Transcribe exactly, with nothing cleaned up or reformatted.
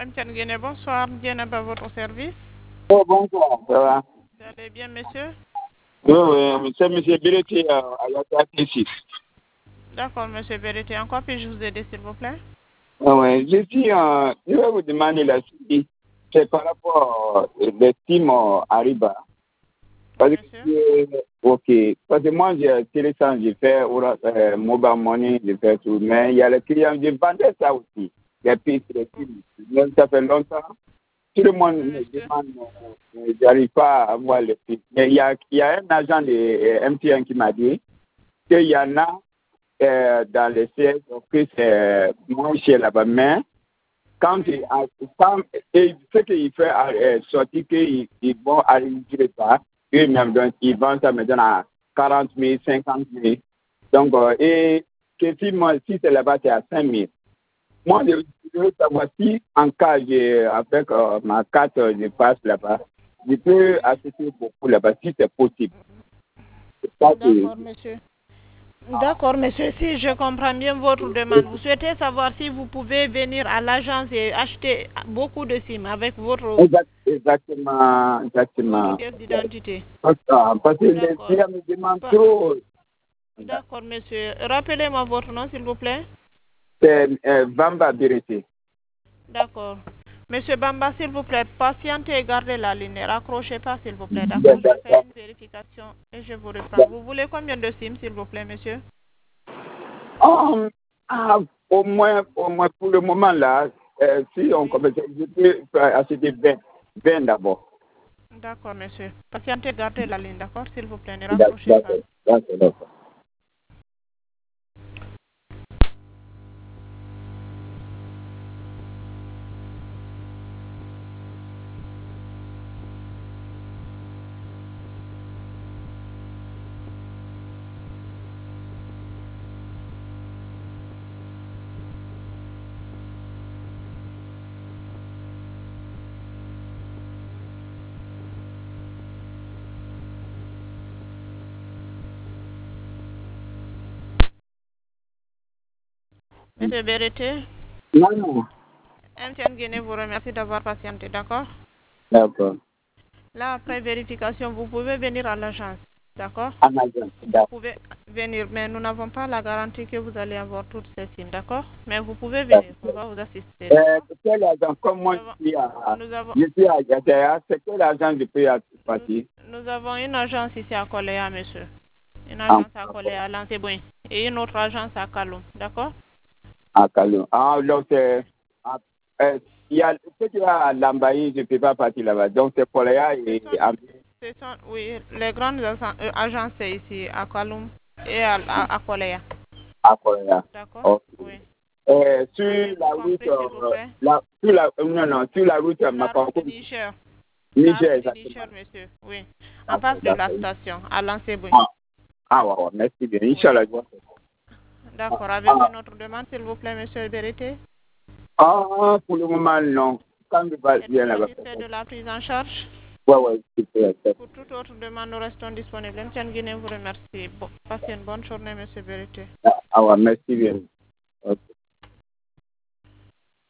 Amtian Guéné, bonsoir. Bien à votre service. Oh, bonsoir, ça va? Vous allez bien, monsieur? Oui, oui, c'est M. Biretti à la T six. D'accord, monsieur Berreté. En quoi puis-je vous aider, s'il vous plaît? Ah ouais, je suis, euh, je vais vous demander la suite. C'est par rapport aux team Ariba. Oui, Parce monsieur. que, ok, parce que moi, j'ai intéressant, j'ai fait euh, mobile money, j'ai fait tout, mais il y a les clients, j'ai vendu ça aussi. Les pistes, les films. Même ça fait longtemps. Tout le monde Oui, me monsieur. demande, euh, j'arrive pas à avoir les pistes. Mais il y a, il y a un agent de euh, M T N qui m'a dit qu'il y en a euh, dans les sièges, que c'est moins cher là-bas. Mais quand, Oui. il, quand et ce qu'il fait euh, sortir qu'ils ils vont arriver pas, eux-mêmes, donc ils vendent ça maintenant à quarante mille, cinquante mille. Donc, euh, et que si, moi, si c'est là-bas, c'est à cinq mille. Moi, je je veux savoir si, en cas, j'ai, avec euh, ma carte, je passe là-bas, je peux acheter beaucoup là-bas, si c'est possible. C'est ça que... D'accord, monsieur. D'accord, monsieur. Si je comprends bien votre demande, vous souhaitez savoir si vous pouvez venir à l'agence et acheter beaucoup de SIM avec votre, Exact, exactement, votre exactement. pièce d'identité. Parce que parce que les D'accord. clients me demandent Pa- trop. D'accord, monsieur. Rappelez-moi votre nom, s'il vous plaît. C'est euh, Bamba Birete. D'accord. Monsieur Bamba, s'il vous plaît, patientez et gardez la ligne. Ne raccrochez pas, s'il vous plaît. D'accord, je fais une vérification et je vous reprends. Vous voulez combien de SIM, s'il vous plaît, monsieur? Oh, ah, au moins, au moins pour le moment là, euh, si on Oui. commence, je peux acheter vingt, vingt d'abord. D'accord, monsieur. Patientez, gardez la ligne, d'accord, s'il vous plaît. Ne D'accord, raccrochez pas. d'accord, d'accord. Monsieur Berete, Non, non. M T N Guinée vous remercie d'avoir patienté, d'accord? D'accord. Là, après vérification, vous pouvez venir à l'agence, d'accord? Amazon, Vous d'accord. pouvez venir, mais nous n'avons pas la garantie que vous allez avoir toutes ces SIM, d'accord? Mais vous pouvez venir, on D'accord. va vous assister, Euh, d'accord? quel agent, comme Nous moi avons, je suis à, nous avons, je suis à Gatea, c'est quel agent je peux nous, partir? nous avons une agence ici à Coléa, monsieur. Une En, agence à Coléa, à Lancébouin. Et une autre agence à Kaloum, d'accord? en Calon. Ah, donc c'est, Oui. ah, euh, il y a, ce qui va à Lambaye, je ne peux pas partir là-bas. Donc c'est Poléa Ce et sont, Ambi. ce sont, oui, les grandes agen- euh, agences c'est ici, à Kaloum et à, à, à Coléa, À Poléa. d'accord? Ok. Oui. Euh, sur Avez-vous la route, compris, s'il vous euh, plaît? la, sur la, euh, non, non, sur la route, euh, Sur la route de Mapankou, Niger. La Niger, route de exactement. Niger, monsieur. Oui. En face D'accord, de la d'accord. station, à Lancébouin. Ah, ah, ouais, ouais, merci bien. Oui. Inch'Allah, je vois ça. Ah, D'accord. Avez-vous ah, une autre demande, s'il vous plaît, monsieur Berete? ah, pour le moment, non. Quand je vais bien Êtes-vous là-bas, satisfait de peut-être. la prise en charge? Ouais, ouais, super. Pour toute autre demande, nous restons disponibles. M T N Guinée vous remercie. Bon, passez une bonne journée, monsieur Berete. Ah, ah, ouais, merci bien. Ok.